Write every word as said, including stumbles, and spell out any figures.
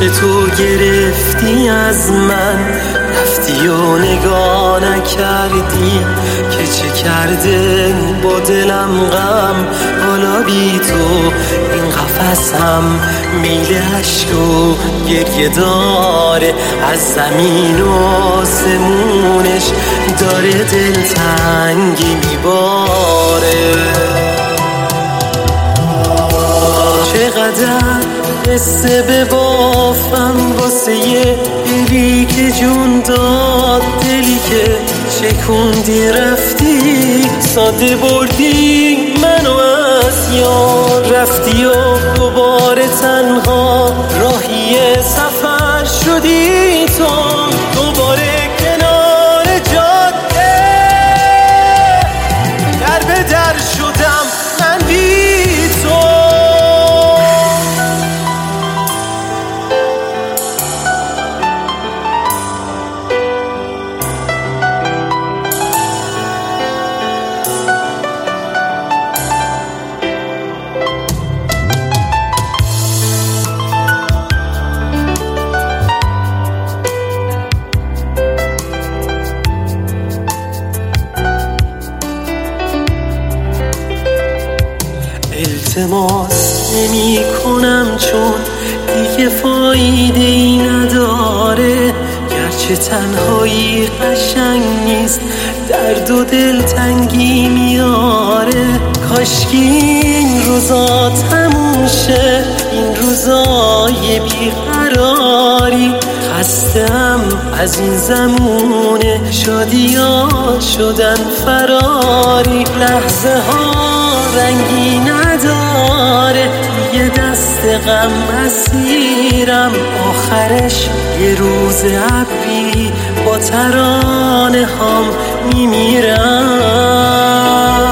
که تو گرفتی از من، رفتی و نگاه نکردی که چه کرده با دلم غم. حالا بی تو این قفسم میل عشق و گریه داره، از زمین و آسمونش داره دلتنگی میباره. چقدر قصه ببافم واسه یه دلی که جون داد، دلی که چکوندی رفتی ساده بردی منو از یار. رفتی و دوباره تنها راهی سفر شدی تو، دوباره کنار جاده در به در شدم من بی تو. التماس نمی کنم چون دیگه فایده ای نداره، گرچه تنهایی قشنگ نیست درد و دلتنگی میاره. کاشکی این روزا تموم شه، این روزای بیقراری. خستم از این زمونه شادیا شدن فراری. لحظه ها رنگی نداره دیگه دست غم اسیرم، آخرش یه روز ابری با ترانه هام میمیرم.